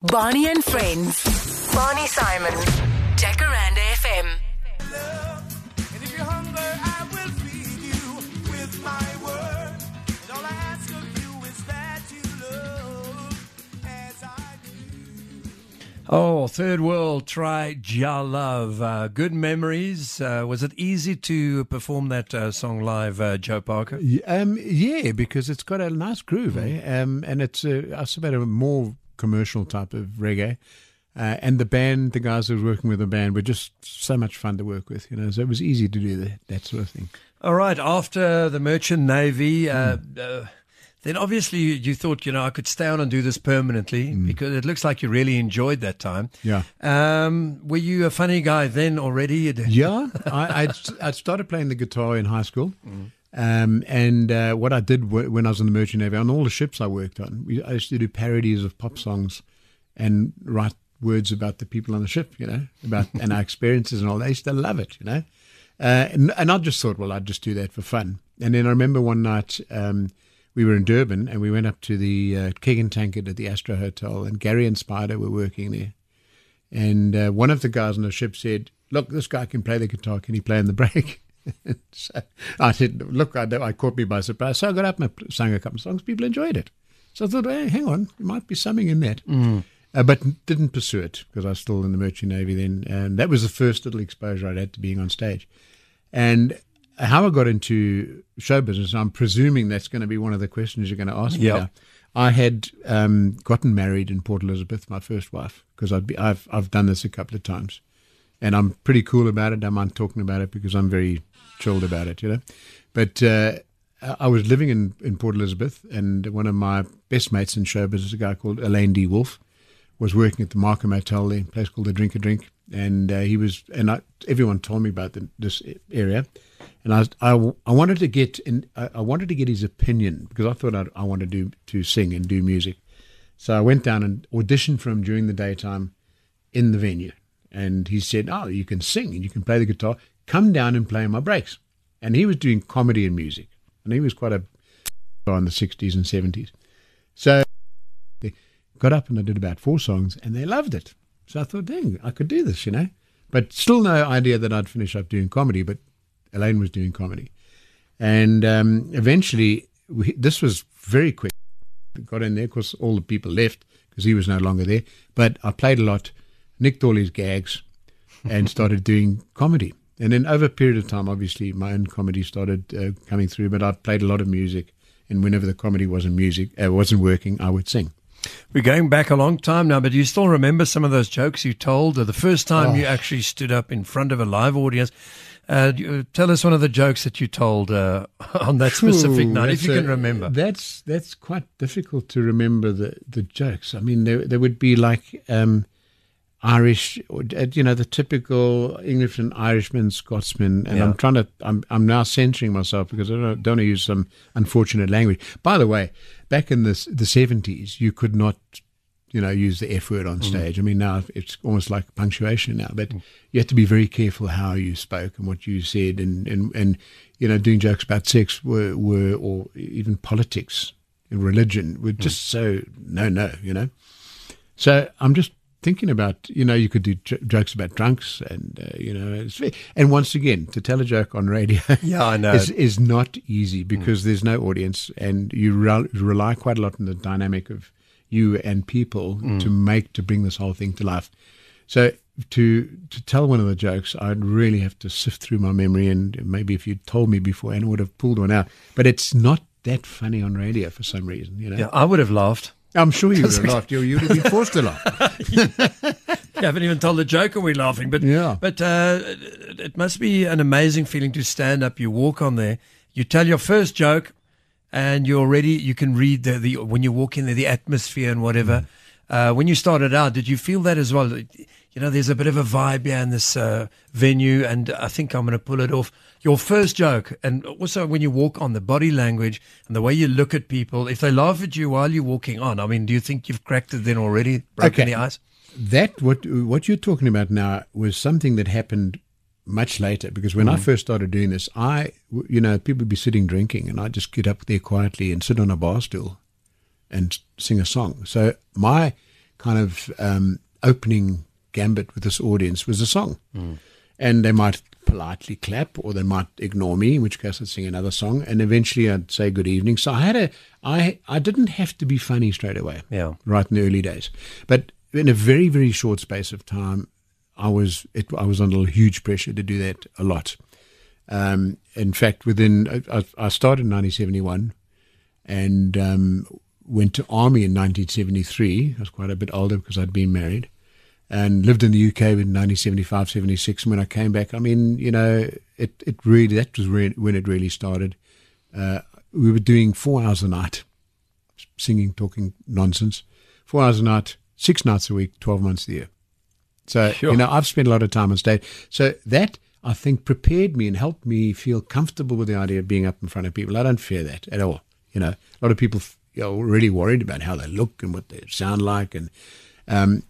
Barney and Friends. Barney Simon. Jacaranda FM. And if you're hungry, I will feed you with my word. And all I ask of you is that you love as I do. Oh, Third World, Try Ja Love. Good memories. Was it easy to perform that song live, Joe Parker? Yeah, because it's got a nice groove, and it's I suppose a more commercial type of reggae. And the band, the guys who were working with the band, were just so much fun to work with, so it was easy to do that sort of thing. All right, after the Merchant Navy, then obviously you thought, I could stay on and do this permanently because it looks like you really enjoyed that time. Yeah. Were you a funny guy then already? Yeah, I started playing the guitar in high school. And what I did when I was in the Merchant Navy, on all the ships I worked on, I used to do parodies of pop songs and write words about the people on the ship, about and our experiences and all. They used to love it, and I just thought, well, I'd just do that for fun. And then I remember one night we were in Durban and we went up to the Keg and Tankard at the Astro Hotel, and Gary and Spider were working there. And one of the guys on the ship said, "Look, this guy can play the guitar. Can he play in the break?" So I said, "Look, I caught me by surprise." So I got up and I sang a couple of songs. People enjoyed it. So I thought, hey, hang on, there might be something in that. But didn't pursue it because I was still in the Merchant Navy then. And that was the first little exposure I'd had to being on stage. And how I got into show business, I'm presuming that's going to be one of the questions you're going to ask me now. I had gotten married in Port Elizabeth, my first wife, because I've done this a couple of times. And I'm pretty cool about it. I don't mind talking about it because I'm very chilled about it, But I was living in Port Elizabeth, and one of my best mates in show business, a guy called Elaine D. Wolf, was working at the Markham Hotel there, a place called the Drink a Drink, and everyone told me about this area, and I wanted to get in. I wanted to get his opinion because I thought I wanted to sing and do music, so I went down and auditioned for him during the daytime in the venue, and he said, "Oh, you can sing and you can play the guitar. Come down and play in my breaks." And he was doing comedy and music, and he was quite a guy in the 60s and 70s. So they got up and I did about 4 songs, and they loved it. So I thought, dang, I could do this, But still no idea that I'd finish up doing comedy, but Elaine was doing comedy. And eventually, this was very quick. I got in there, of course, all the people left because he was no longer there. But I played a lot, nicked all his gags, and started doing comedy. And then over a period of time, obviously, my own comedy started coming through, but I played a lot of music. And whenever the comedy wasn't working, I would sing. We're going back a long time now, but do you still remember some of those jokes you told the first time you actually stood up in front of a live audience? Tell us one of the jokes that you told on that specific night, if you can remember. That's quite difficult to remember the jokes. I mean, there would be like Irish, the typical Englishman, Irishman, Scotsman, and I'm now censoring myself because I don't want to use some unfortunate language. By the way, back in the 70s, you could not, use the F word on stage. I mean, now it's almost like punctuation now, but you had to be very careful how you spoke and what you said, and doing jokes about sex were or even politics and religion were just so no. So I'm just thinking about, you could do jokes about drunks and, and once again, to tell a joke on radio I know. is not easy because there's no audience, and you rely quite a lot on the dynamic of you and people to bring this whole thing to life. So to tell one of the jokes, I'd really have to sift through my memory, and maybe if you'd told me before, I would have pulled one out. But it's not that funny on radio for some reason, Yeah, I would have laughed. I'm sure you would have laughed. You would have been forced to laugh. You haven't even told the joke and we're laughing. But it must be an amazing feeling to stand up. You walk on there, you tell your first joke, and you can read the when you walk in there, the atmosphere and whatever. When you started out, did you feel that as well? There's a bit of a vibe here in this venue, and I think I'm going to pull it off. Your first joke, and also when you walk on, the body language and the way you look at people, if they laugh at you while you're walking on, I mean, do you think you've cracked it then already, broken the ice? That, what you're talking about now was something that happened much later, because when I first started doing this, people would be sitting drinking, and I'd just get up there quietly and sit on a bar stool and sing a song. So my kind of opening gambit with this audience was a song. And they might politely clap, or they might ignore me, in which case I'd sing another song, and eventually I'd say good evening. So I didn't have to be funny straight away, right in the early days. But in a very, very short space of time, I was under huge pressure to do that a lot. In fact, I started in 1971 and went to army in 1973. I was quite a bit older because I'd been married, and lived in the UK in 1975, 76. And when I came back, I mean, that was when it really started. We were doing 4 hours a night, singing, talking nonsense, 4 hours a night, 6 nights a week, 12 months a year. So, Sure. I've spent a lot of time on stage. So that, I think, prepared me and helped me feel comfortable with the idea of being up in front of people. I don't fear that at all. A lot of people are really worried about how they look and what they sound like. And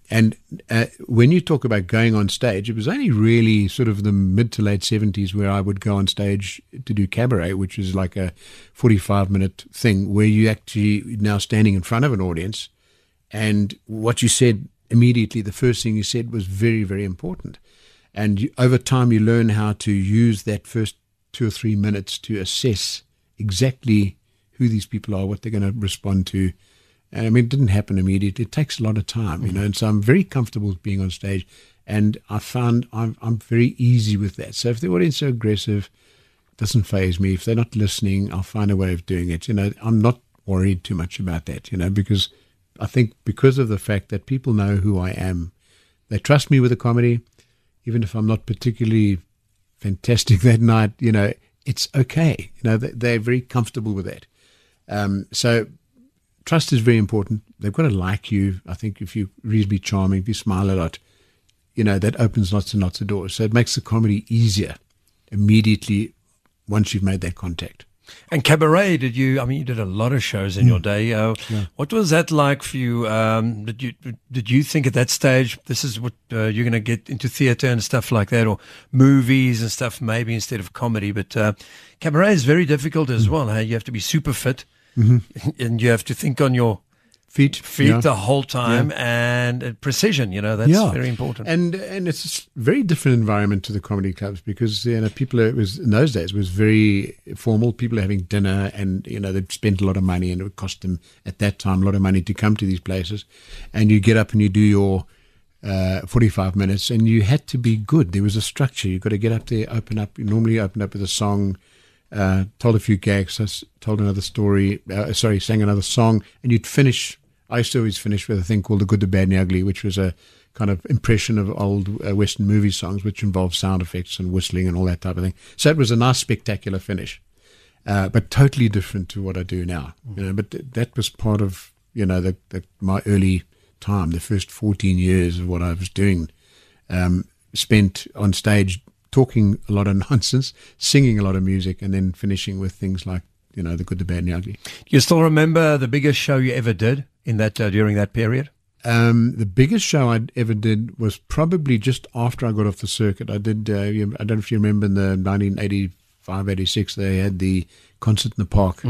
when you talk about going on stage, it was only really sort of the mid to late 70s where I would go on stage to do cabaret, which is like a 45-minute thing where you actually now standing in front of an audience. And what you said immediately, the first thing you said was very, very important. And over time, you learn how to use that first 2 or 3 minutes to assess exactly who these people are, what they're going to respond to. And I mean, it didn't happen immediately. It takes a lot of time, and so I'm very comfortable with being on stage. And I found I'm very easy with that. So if the audience are aggressive, it doesn't faze me. If they're not listening, I'll find a way of doing it. I'm not worried too much about that, because I think because of the fact that people know who I am, they trust me with the comedy. Even if I'm not particularly fantastic that night, it's okay. They're very comfortable with that. So trust is very important. They've got to like you. I think if you're reasonably charming, if you smile a lot, that opens lots and lots of doors. So it makes the comedy easier immediately once you've made that contact. And cabaret, you did a lot of shows in your day. What was that like for you? Did you think at that stage, this is what you're going to get into theater and stuff like that, or movies and stuff maybe instead of comedy? But cabaret is very difficult as well. Hey? You have to be super fit, and you have to think on your feet the whole time, and precision, that's very important. And it's a very different environment to the comedy clubs because people in those days it was very formal. People are having dinner, and they'd spent a lot of money, and it would cost them at that time a lot of money to come to these places. And you get up and you do your 45 minutes, and you had to be good. There was a structure. You've got to get up there, open up. You normally open up with a song. Told a few gags, told another story, sang another song, and you'd finish. I used to always finish with a thing called The Good, the Bad, and the Ugly, which was a kind of impression of old Western movie songs, which involved sound effects and whistling and all that type of thing. So it was a nice, spectacular finish, but totally different to what I do now. But that was part of my early time, the first 14 years of what I was doing, spent on stage talking a lot of nonsense, singing a lot of music, and then finishing with things like The Good, the Bad, and the Ugly. You still remember the biggest show you ever did in that during that period? The biggest show I ever did was probably just after I got off the circuit. I did. I don't know if you remember in the 1985, 86, they had the concert in the park.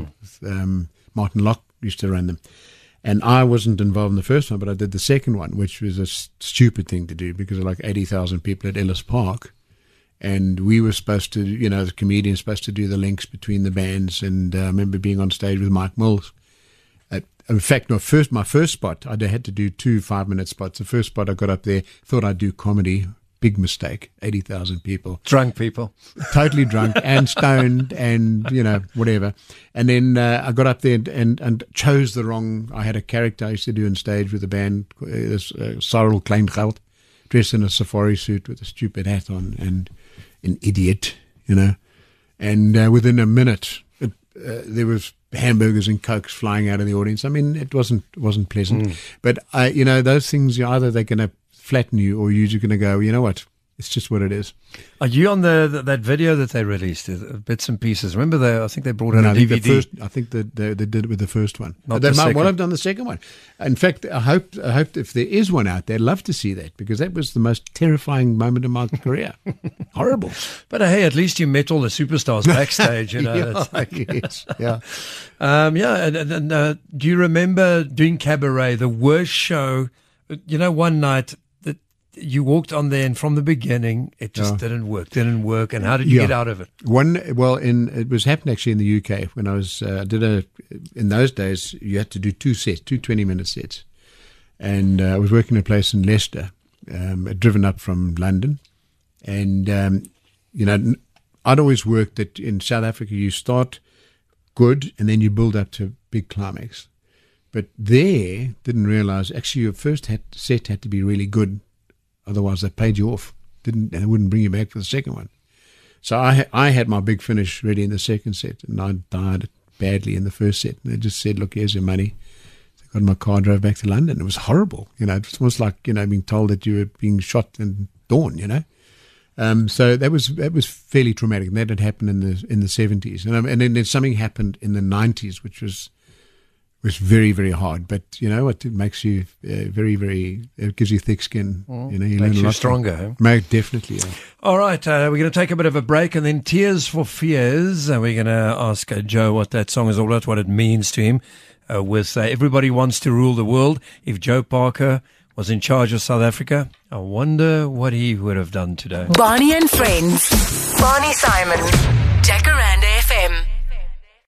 Martin Locke used to run them. And I wasn't involved in the first one, but I did the second one, which was a stupid thing to do because there were like 80,000 people at Ellis Park. And we were supposed to, the comedians supposed to do the links between the bands. And I remember being on stage with Mike Mills. In fact, my first spot, I had to do 2 5-minute spots. The first spot I got up there, thought I'd do comedy. Big mistake. 80,000 people. Drunk people. Totally drunk and stoned and, whatever. And then I got up there and chose the wrong. I had a character I used to do on stage with the band, Cyril Kleingeld, dressed in a safari suit with a stupid hat on and an idiot, And within a minute, there was hamburgers and cokes flying out of the audience. I mean, it wasn't pleasant. But those things, either they're going to flatten you or you're just going to go, you know what, It's just what it is. Are you on that video that they released, bits and pieces? Remember, I think they brought out a DVD. I think they did it with the first one. Not they the might second. well have done the second one. In fact, I hope if there is one out there, I'd love to see that, because that was the most terrifying moment in my career. Horrible. But hey, at least you met all the superstars backstage. You know. Yes, yeah. And do you remember doing Cabaret, the worst show? You know, one night that you walked on there, and from the beginning, it just didn't work. And how did you get out of it? It was happening actually in the UK when I was in those days you had to do two 20-minute sets, and I was working in a place in Leicester, driven up from London, and I'd always worked that in South Africa you start good and then you build up to a big climax. But there, didn't realize actually your first set had to be really good, otherwise they paid you off. And they wouldn't bring you back for the second one. So I had my big finish ready in the second set, and I died badly in the first set. And they just said, "Look, here's your money." So I got in my car, drove back to London. It was horrible. It was almost like being told that you were being shot in dawn. So that was fairly traumatic. And that had happened in the 70s, and then something happened in the 90s, which was very, very hard. But you know what? It makes you very, very. It gives you thick skin. You learn Makes a you lot. stronger. Definitely. Yeah. All right, we're going to take a bit of a break, and then Tears for Fears. We're going to ask Joe what that song is all about, what it means to him. With Everybody Wants to Rule the World. If Joe Parker was in charge of South Africa, I wonder what he would have done today. Barney and Friends. Barney Simon. Jacaranda FM.